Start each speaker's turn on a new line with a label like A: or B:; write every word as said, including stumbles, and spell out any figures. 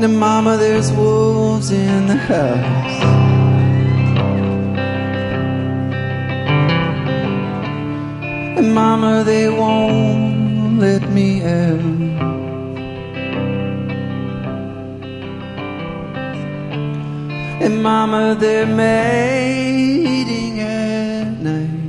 A: And mama, there's wolves in the house. And mama, they won't let me out. And mama, they're mating at night.